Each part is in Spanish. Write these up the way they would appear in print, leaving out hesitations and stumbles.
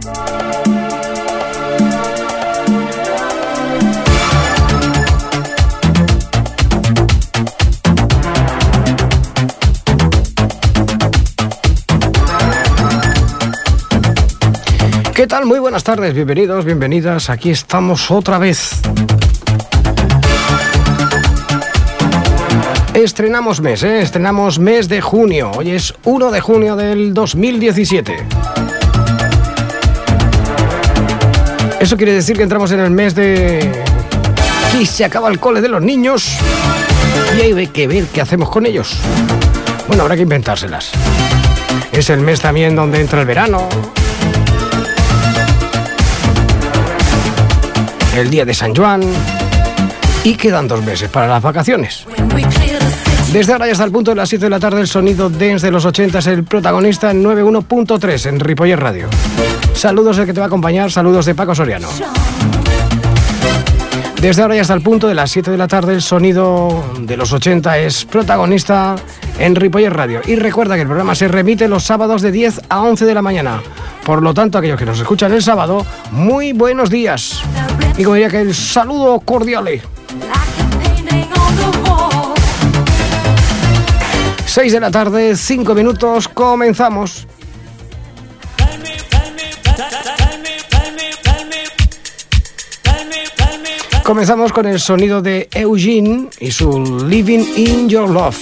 ¿Qué tal? Muy buenas tardes, bienvenidos, bienvenidas. Aquí estamos otra vez. Estrenamos mes de junio. Hoy es 1 de junio del 2017. Eso quiere decir que entramos en el mes de... Aquí se acaba el cole de los niños y hay que ver qué hacemos con ellos. Bueno, habrá que inventárselas. Es el mes también donde entra el verano, el día de San Juan, y quedan 2 meses para las vacaciones. Desde ahora y hasta el punto de las 7 de la tarde, el sonido dance de los 80 es el protagonista en 91.3 en Ripollet Radio. Saludos el que te va a acompañar, saludos de Paco Soriano. Desde ahora y hasta el punto de las 7 de la tarde, el sonido de los 80 es protagonista en Ripollet Radio. Y recuerda que el programa se remite los sábados de 10 a 11 de la mañana. Por lo tanto, aquellos que nos escuchan el sábado, muy buenos días. Y como diría que el saludo cordial. 6 de la tarde, 5 minutos, comenzamos. Comenzamos con el sonido de Eugene y su Living in Your Love.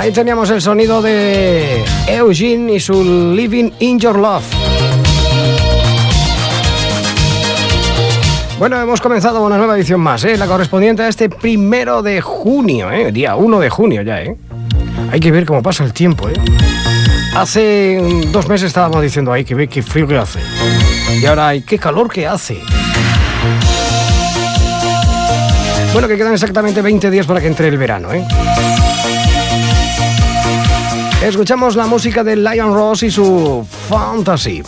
Ahí teníamos el sonido de Eugene y su Living in Your Love. Bueno, hemos comenzado una nueva edición más, la correspondiente a este 1 de junio, día 1 de junio ya. Hay que ver cómo pasa el tiempo. Hace 2 meses estábamos diciendo, hay que ver qué frío que hace. Y ahora hay qué calor que hace. Bueno, que quedan exactamente 20 días para que entre el verano. Escuchamos la música de Lion Ross y su Fantasy.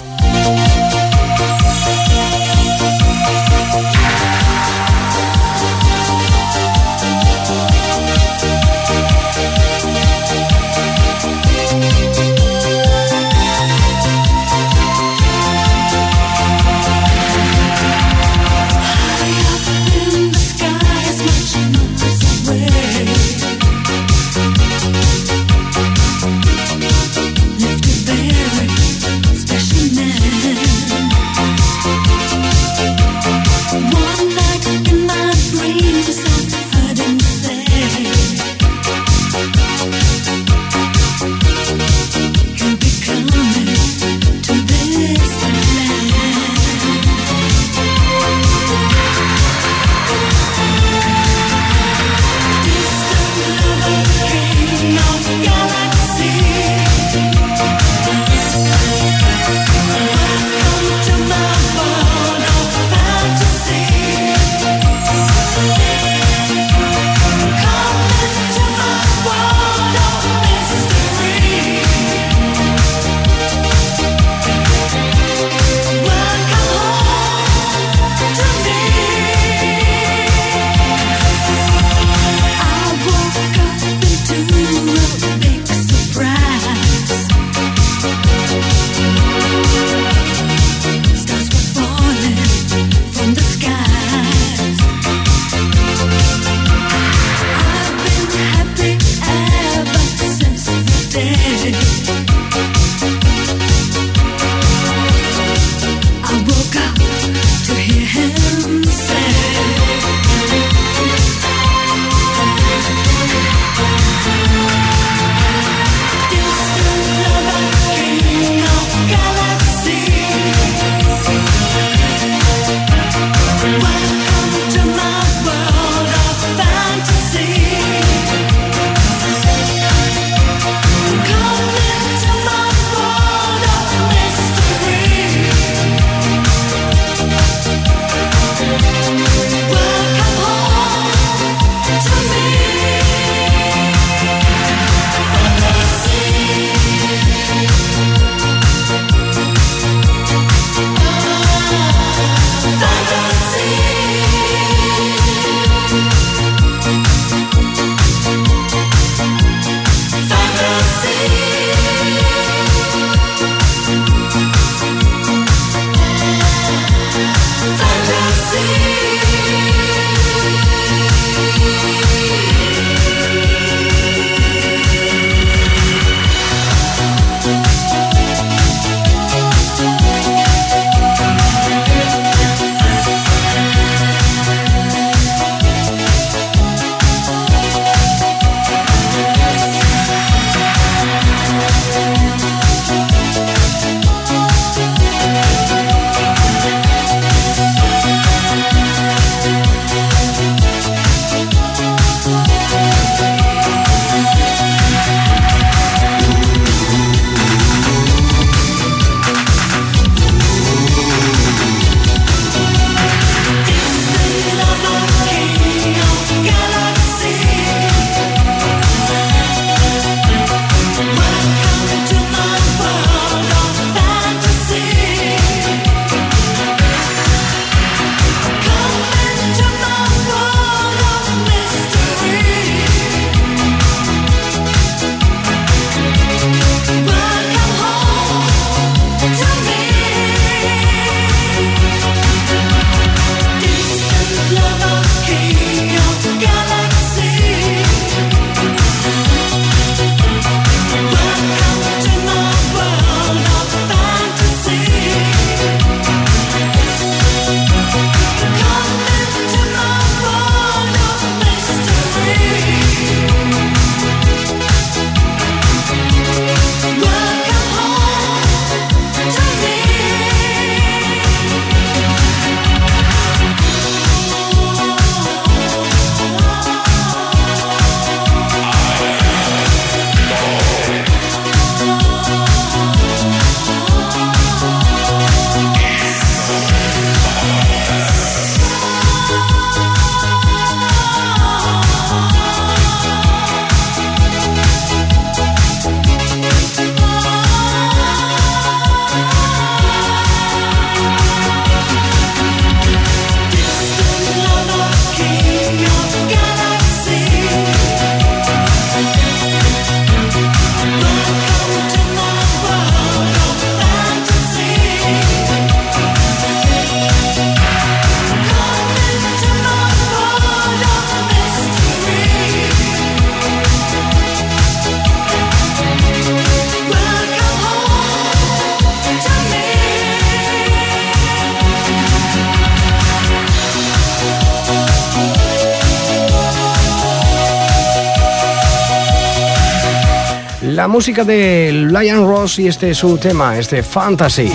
La música de Lion Ross y este es su tema, este Fantasy.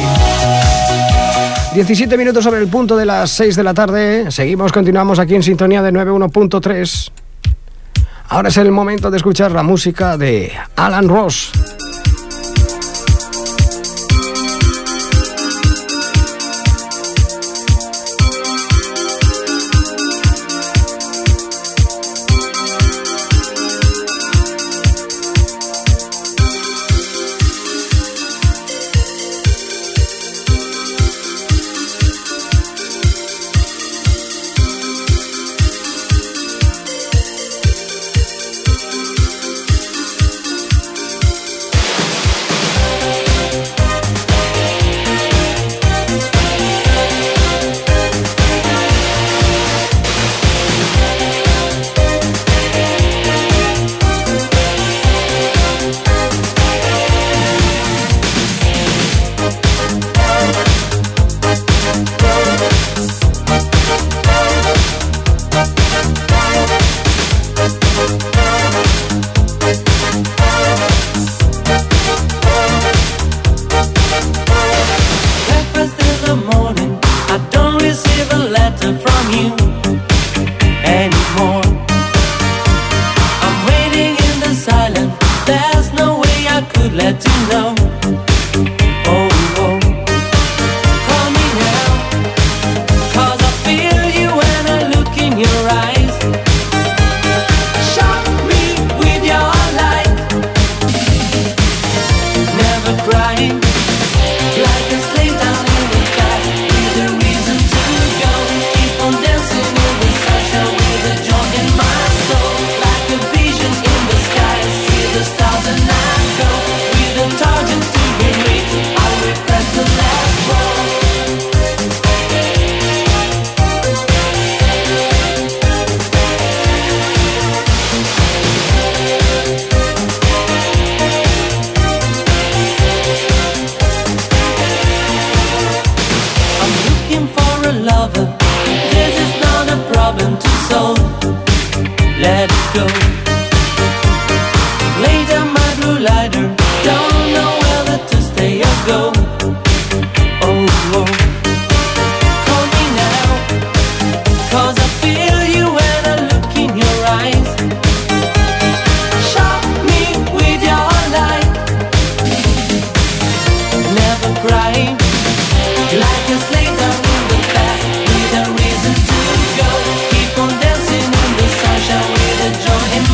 17 minutos sobre el punto de las 6 de la tarde. Continuamos aquí en sintonía de 91.3. Ahora es el momento de escuchar la música de Alan Ross. With a reason to go, keep on dancing in the sunshine with a joy in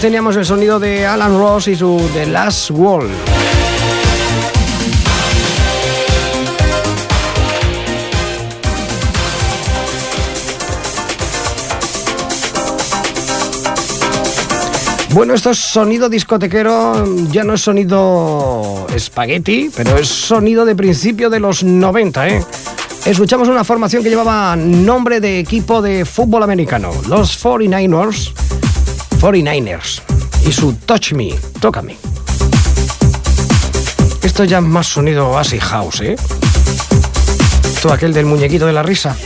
teníamos el sonido de Alan Ross y su The Last Wall. Bueno, esto es sonido discotequero, ya no es sonido espagueti, pero es sonido de principio de los 90, ¿eh? Escuchamos una formación que llevaba nombre de equipo de fútbol americano, los 49ers, y su Touch Me, Tócame. Esto ya es más sonido acid house, ¿eh? Todo aquel del muñequito de la risa.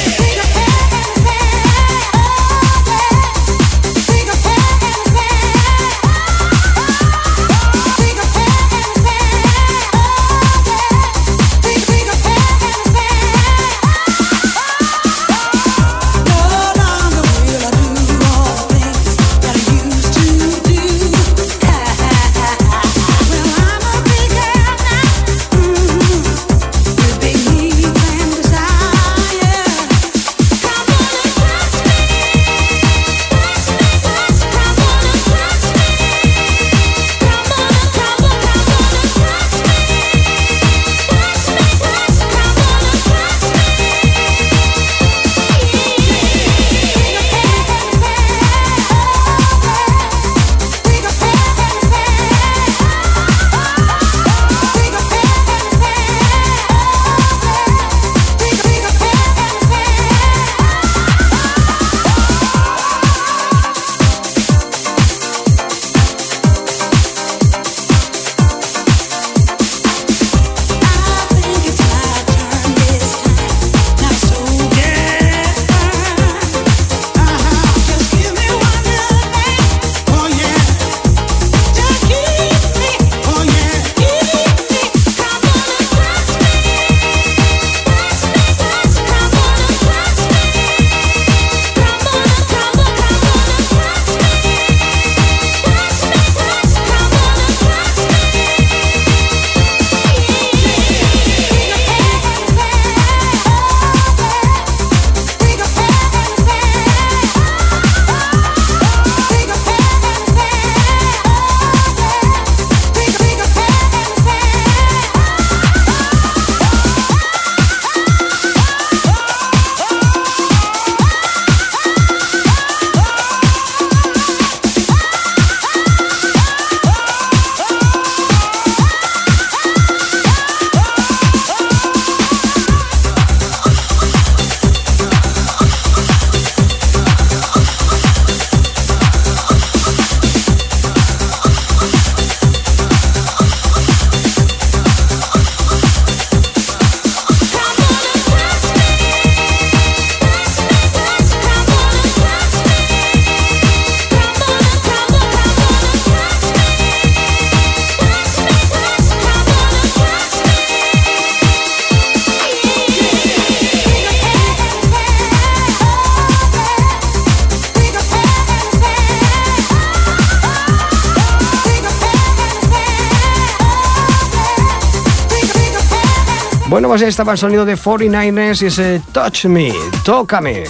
Bueno, pues ahí estaba el sonido de 49ers y ese Touch Me, Tócame.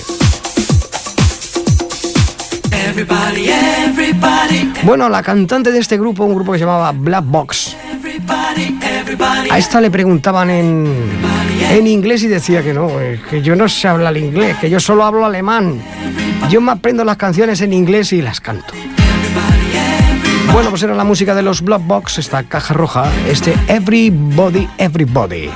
Everybody, everybody. Bueno, la cantante de este grupo, un grupo que se llamaba Black Box, a esta le preguntaban en inglés y decía que no, que yo no sé hablar inglés, que yo solo hablo alemán. Yo me aprendo las canciones en inglés y las canto. Bueno, pues era la música de los Black Box, esta caja roja, este Everybody, Everybody.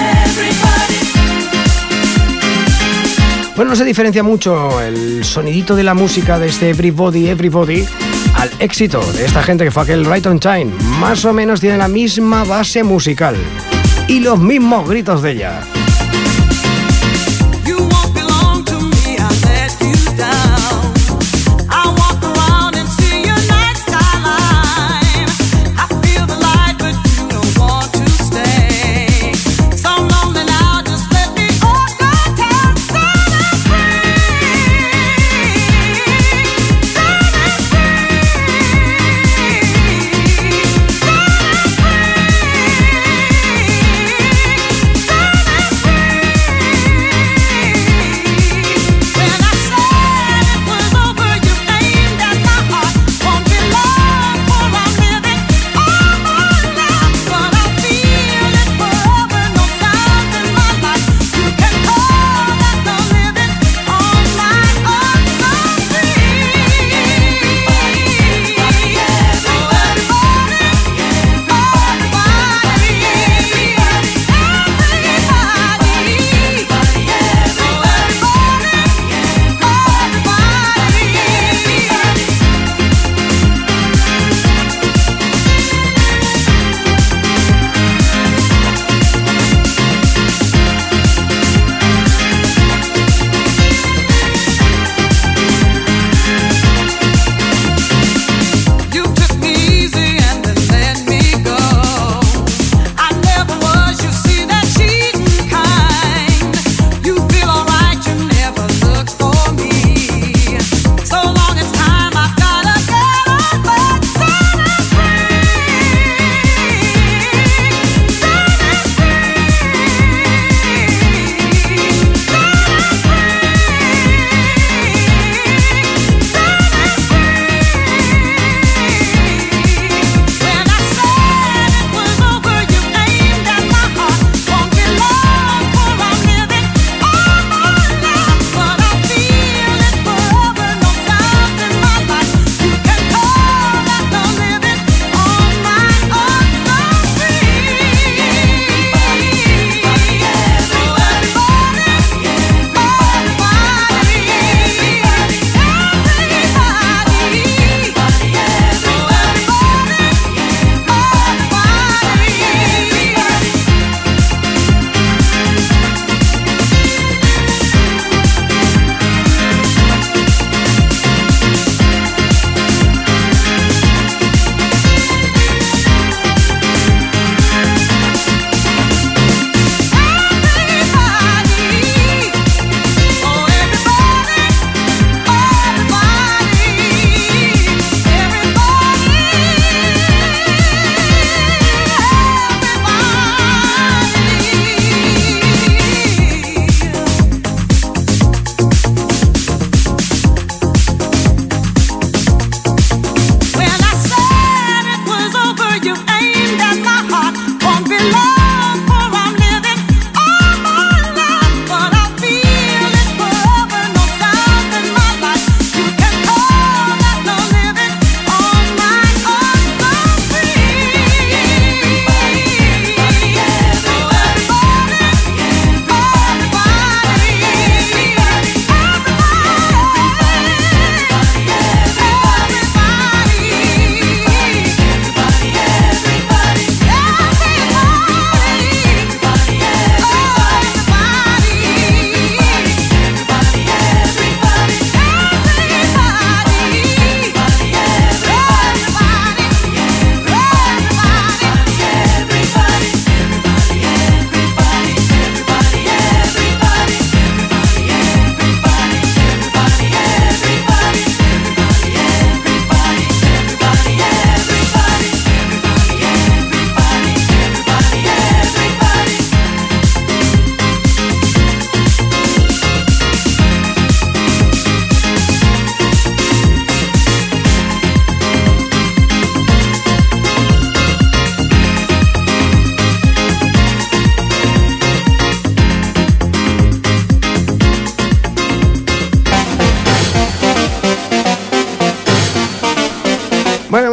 Bueno, no se diferencia mucho el sonidito de la música de este Everybody, Everybody al éxito de esta gente que fue aquel Right on Time. Más o menos tiene la misma base musical y los mismos gritos de ella.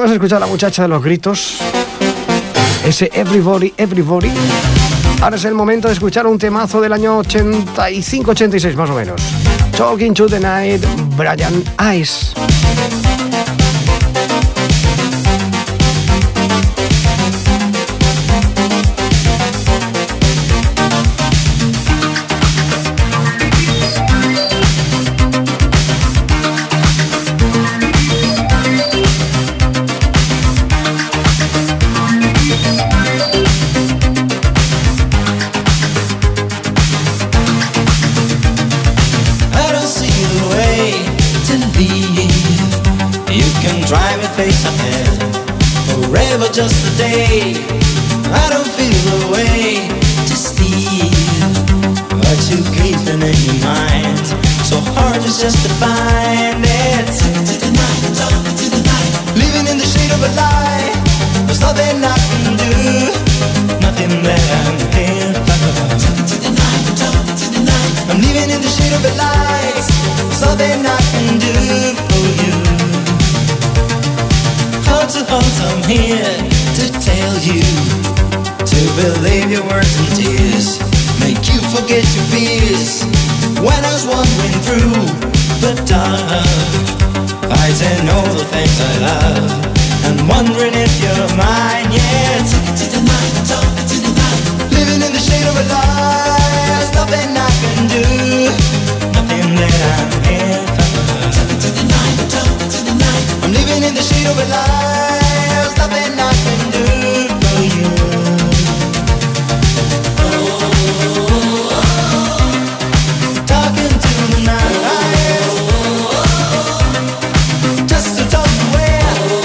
Hemos escuchado a la muchacha de los gritos, ese Everybody, Everybody. Ahora es el momento de escuchar un temazo del año 85-86 más o menos. Talking to the Night, Brian Ice. Face ahead, forever just a day. I don't feel the way to steal what you keeping in your mind. So hard it's just to find it. Talking to the night, talking to the night. Living in the shade of a lie. There's nothing I can do, nothing that I'm here for. Talking to the night, talking to the night. I'm living in the shade of a lie. There's nothing I can do for you. To hold, I'm here to tell you to believe your words and tears, make you forget your fears. When I was wandering through the dark, fighting all the things I love, and wondering if you're mine. Yeah, talking to the night, talking to the night. Living in the shade of a lie. There's nothing I can do, nothing that I'm here for. Talking to the night, talking to the night. I'm living in the shade of a lie. There's nothing I can do for you. Talking to the night, just to talk away.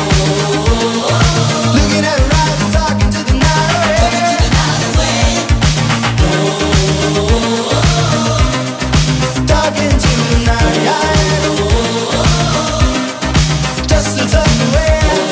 Looking at her eyes, talking to the night, talking to the night, just to talk away.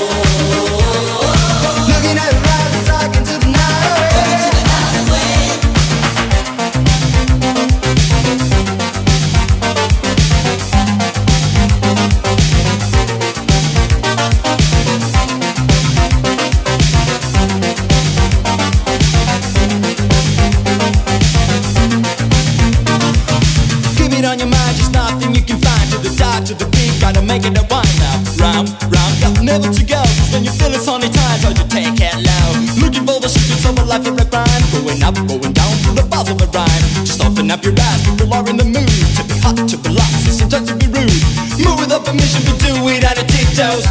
Never to go, when you feel it's only time, so you take it low. Looking for the secrets of a life of a crime. Going up, going down through the bars of a rhyme. Just open up your eyes, people are in the mood to be hot, to be lost, and sometimes to be rude. Move without permission, but do it on a tiptoes.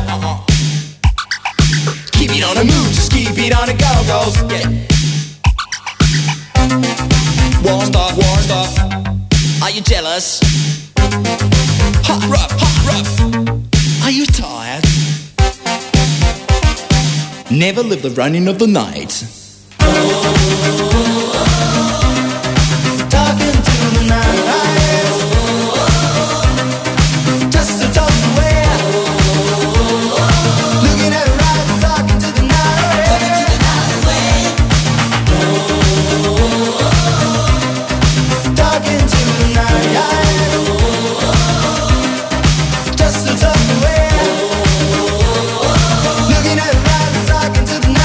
Keep it on the move, just keep it on the go-go's. Yeah. War stuff. Are you jealous? Hot rough. Are you tired? Never live the running of the night. Talking to the night, just to talk away. Looking at her eyes, talking to the night, talking to the night, just to talk away. Looking at her eyes, talking to the night.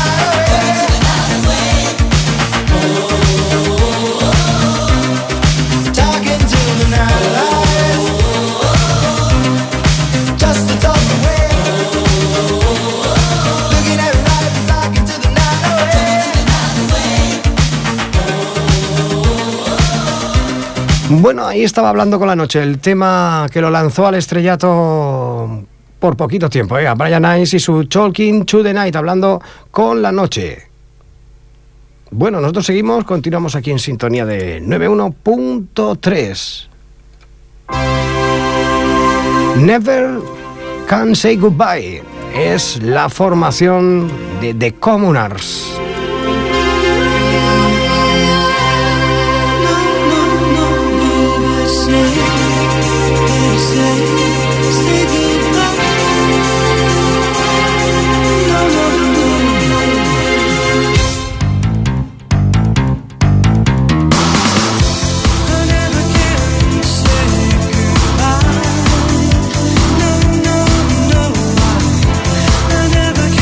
Bueno, ahí estaba Hablando con la Noche, el tema que lo lanzó al estrellato por poquito tiempo, a Brian Ice y su Talking to the Night, Hablando con la Noche. Bueno, nosotros continuamos aquí en sintonía de 91.3. Never Can Say Goodbye es la formación de The Communards. Never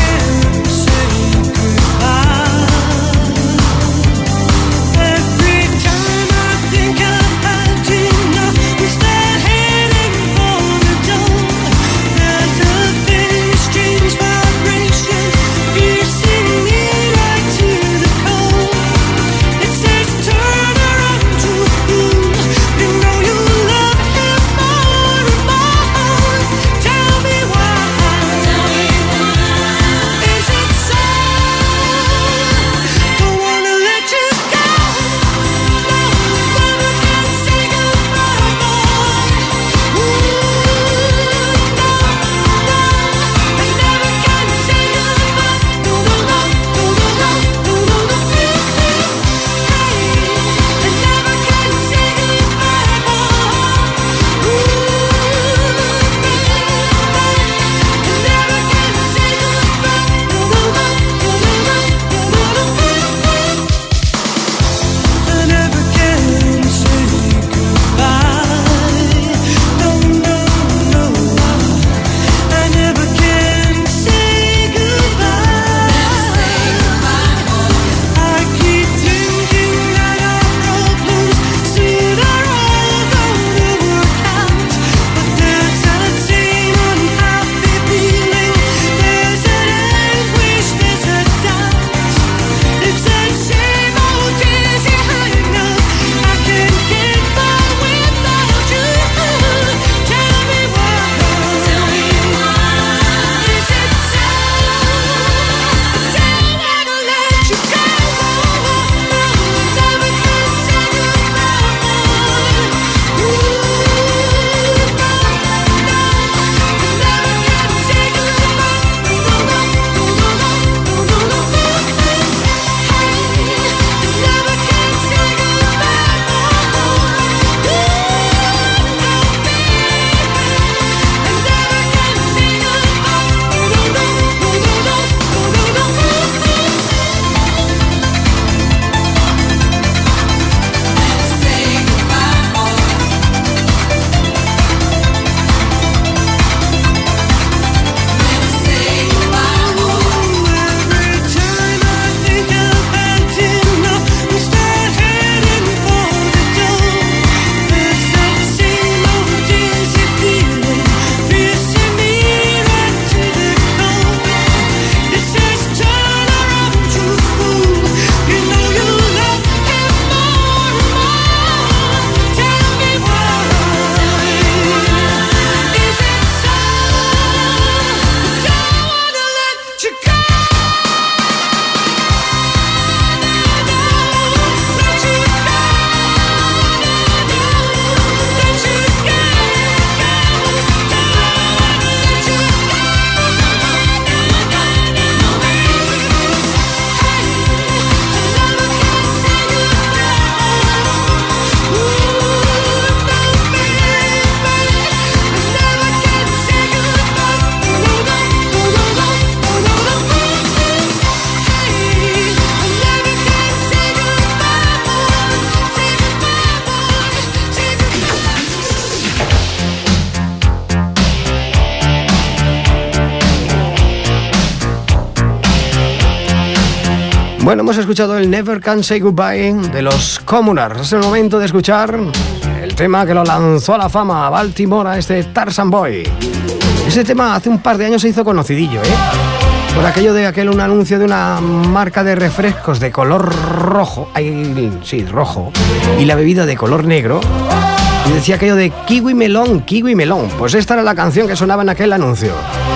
Bueno, hemos escuchado el Never Can Say Goodbye de los Communards. Es el momento de escuchar el tema que lo lanzó a la fama a Baltimore, a este Tarzan Boy. Ese tema hace un par de años se hizo conocidillo, por aquello de un anuncio de una marca de refrescos de color rojo, rojo, y la bebida de color negro, y decía aquello de kiwi melón, kiwi melón. Pues esta era la canción que sonaba en aquel anuncio.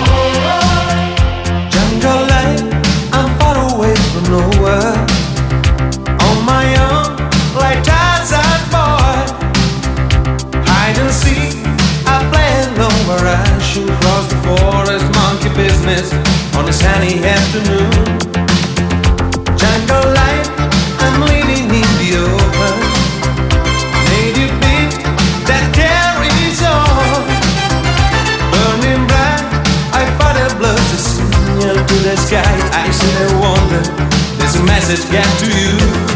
Jungle life, I'm far away from nowhere, on my own, like Tarzan boy. Hide and seek, I play alone where I should cross the forest, monkey business on a sunny afternoon. Jungle life, I'm living in the open, native beat that carries on. Burning bright, I fight a blood to signal to the sky. I see the wonder, there's a message get to you.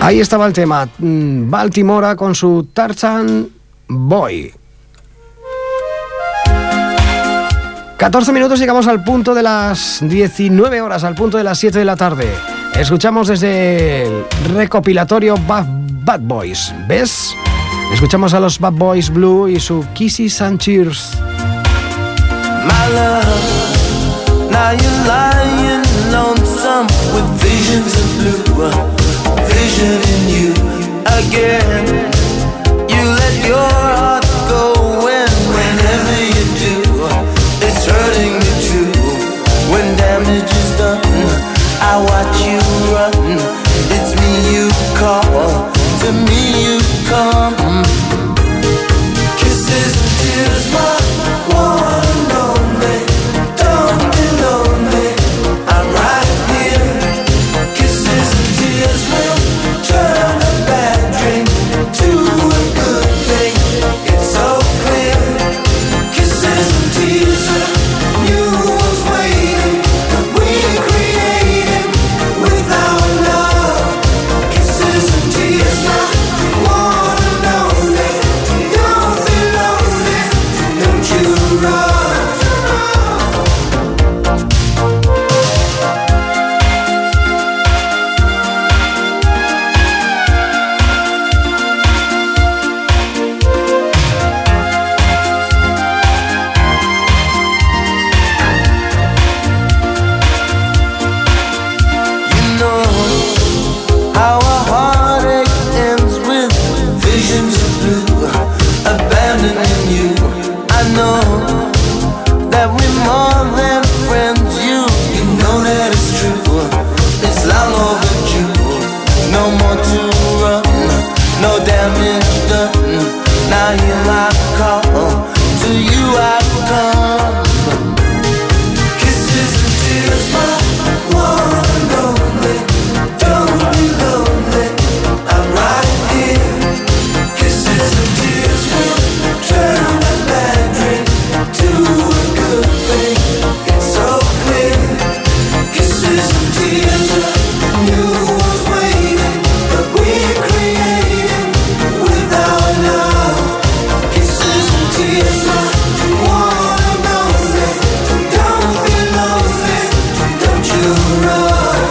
Ahí estaba el tema, Baltimora con su Tarzan Boy. 14 minutos, llegamos al punto de las 19 horas, al punto de las 7 de la tarde. Escuchamos desde el recopilatorio Bad Boys, ¿ves? Escuchamos a los Bad Boys Blue y su Kisses and Cheers. My love, now you're lying lonesome with visions of blue, vision in you again. You let your heart go whenever you do, it's hurting me too. When damage is done, I watch you run. It's me you call, to me you come. Kisses and tears, my one and only. Don't be lonely, I'm right here. Kisses and tears will turn a bad dream to a good thing. It's so clear. Kisses and tears, a new one's waiting that we created with our love. Kisses and tears, my one and only. Don't be lonely, don't you run. You know how a heartache ends with visions of blue, abandoning you. I know that we're more than friends. You know that it's true. It's long overdue. No more to run, no damage done. Now hear my call, to you I come. Kisses and tears, my one and only. Don't be lonely, I'm right here. Kisses and tears will turn a bad dream to a good thing. It's so clear. Kisses and tears, a new one's waiting that we created with our love. Kisses and tears, my one and only. Don't be lonely, don't you run.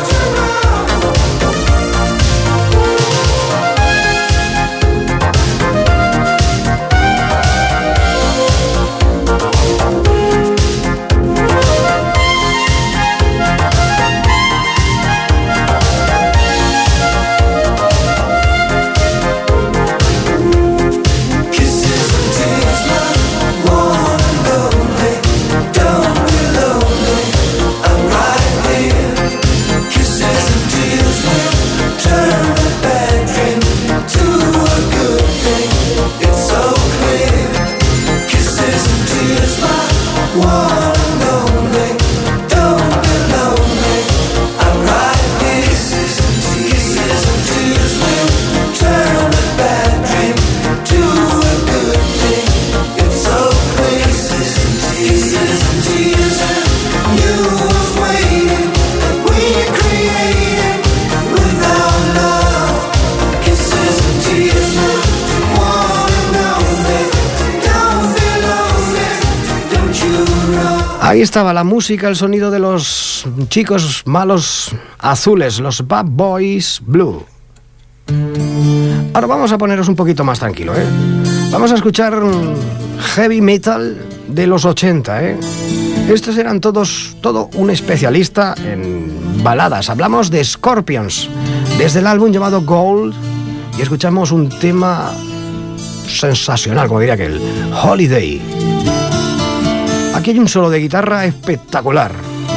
Kisses and tears, my one and only. Don't be lonely, I'm right here. Kisses and tears will turn a bad dream to a good thing. It's so clear. Kisses and tears, my one and only. Don't be lonely, I'm right here. Kisses and tears will turn a bad dream to a good thing. It's so clear. Kisses and tears, a new one's waiting that we created with our love. Kisses and tears, my one and only. Don't be lonely, don't you run. Ahí estaba la música, el sonido de los chicos malos azules, los Bad Boys Blue. Ahora vamos a poneros un poquito más tranquilo, ¿eh? Vamos a escuchar heavy metal de los 80, ¿eh? Estos eran todo un especialista en baladas. Hablamos de Scorpions, desde el álbum llamado Gold, y escuchamos un tema sensacional, como diría aquel, Holiday. Aquí hay un solo de guitarra espectacular.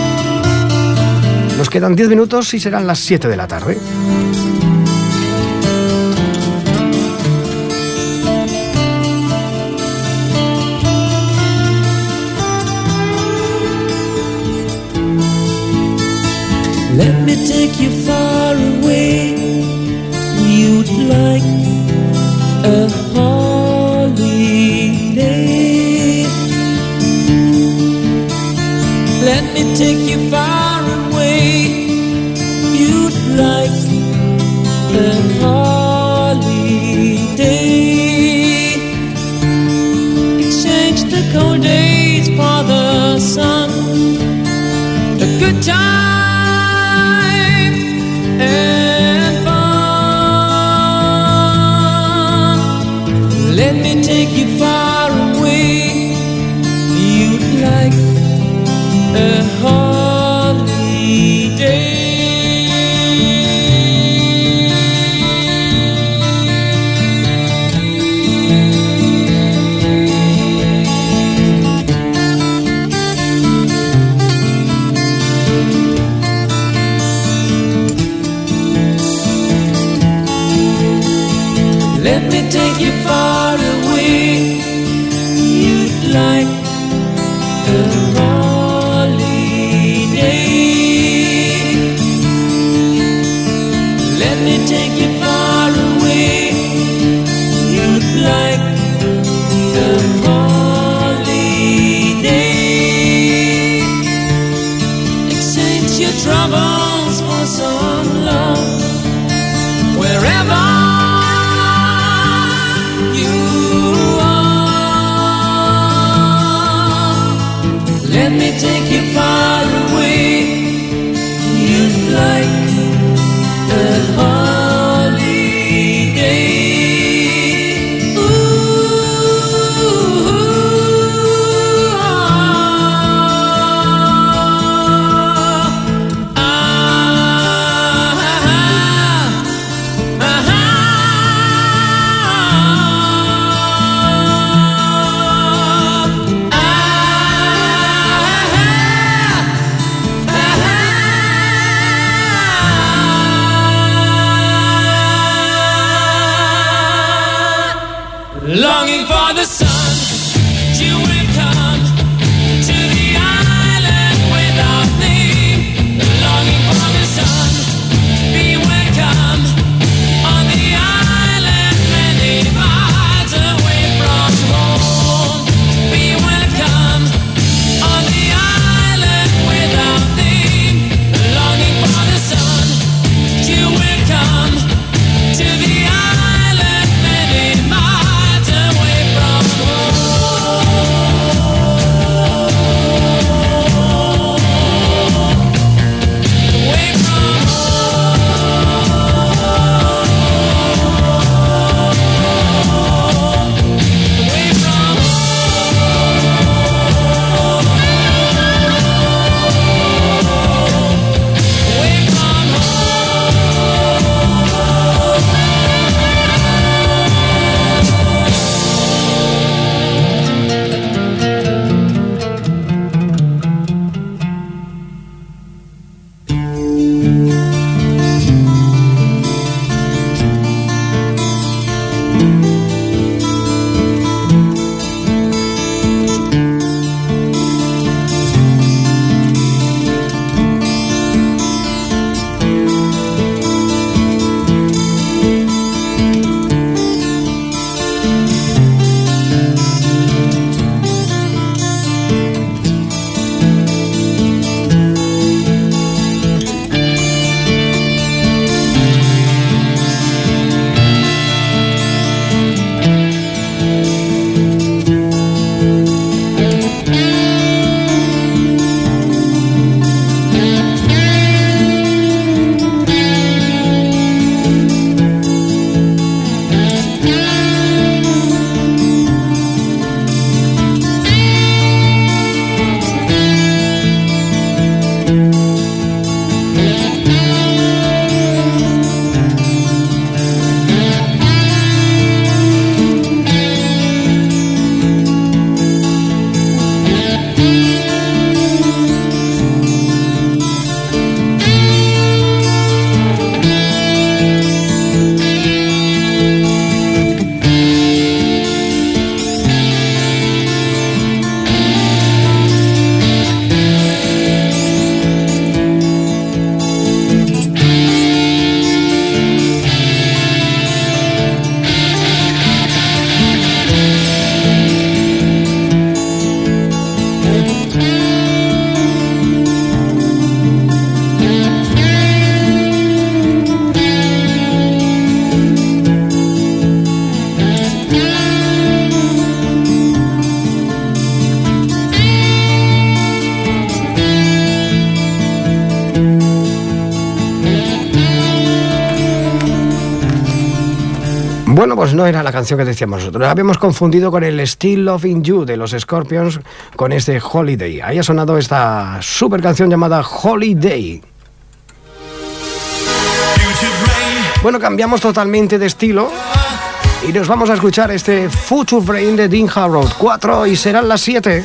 Nos quedan 10 minutos y serán las 7 de la tarde. Let me take you far away. You'd like a holiday. Let me take you far away. You'd like a holiday. Exchange the cold days for the sun, the good time and fun. Let me take you far away. You'd like a holiday. Let me take you far away. You'd like a holiday. Let me take you far away. You'd like a holiday. Exchange your troubles for some love. Wherever let me take you far away. You'd like a holiday. Ooh, longing for the sun, you will come to the island without name. Longing for the sun, be welcome on the island many miles away from home. Be welcome on the island without name. Longing for the sun, you will come to the island many miles away from Bueno, pues no era la canción que decíamos nosotros. La habíamos confundido con el Still Loving You de los Scorpions con este Holiday. Ahí ha sonado esta super canción llamada Holiday. Bueno, cambiamos totalmente de estilo y nos vamos a escuchar este Future Brain de Dean Harrow. 4 y serán las 7.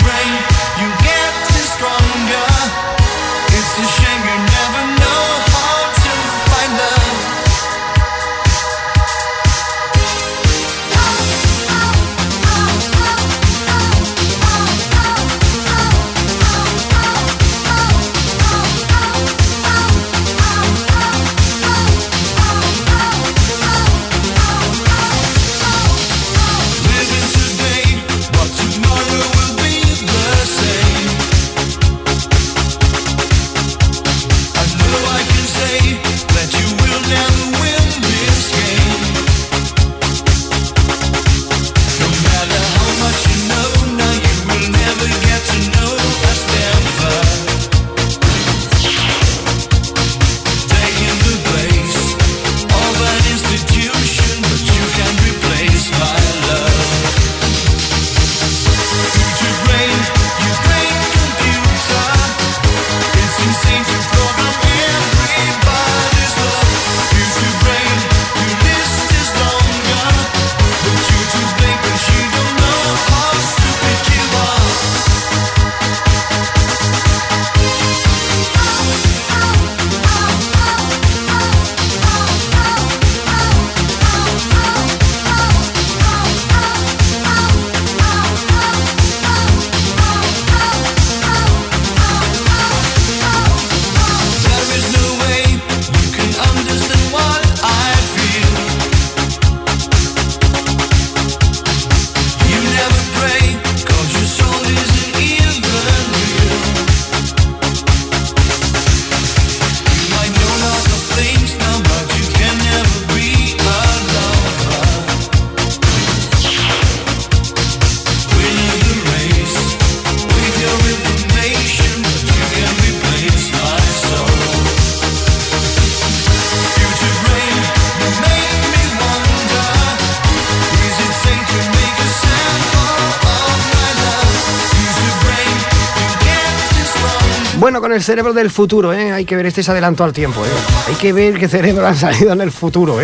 Bueno, con el cerebro del futuro, hay que ver, este es adelanto al tiempo, hay que ver qué cerebro han salido en el futuro,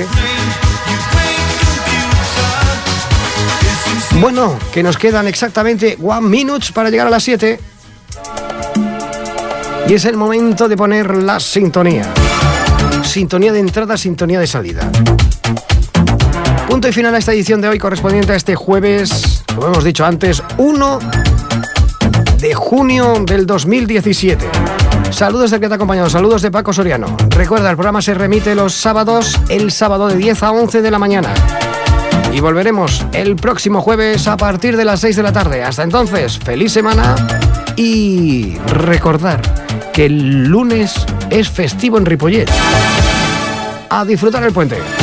Bueno, que nos quedan exactamente 1 minute para llegar a las 7. Y es el momento de poner la sintonía. Sintonía de entrada, sintonía de salida. Punto y final a esta edición de hoy, correspondiente a este jueves, como hemos dicho antes, 1 de junio del 2017. Saludos del que te ha acompañado, saludos de Paco Soriano. Recuerda, el programa se remite los sábados, el sábado de 10 a 11 de la mañana. Y volveremos el próximo jueves a partir de las 6 de la tarde. Hasta entonces, feliz semana y recordar que el lunes es festivo en Ripollet. A disfrutar el puente.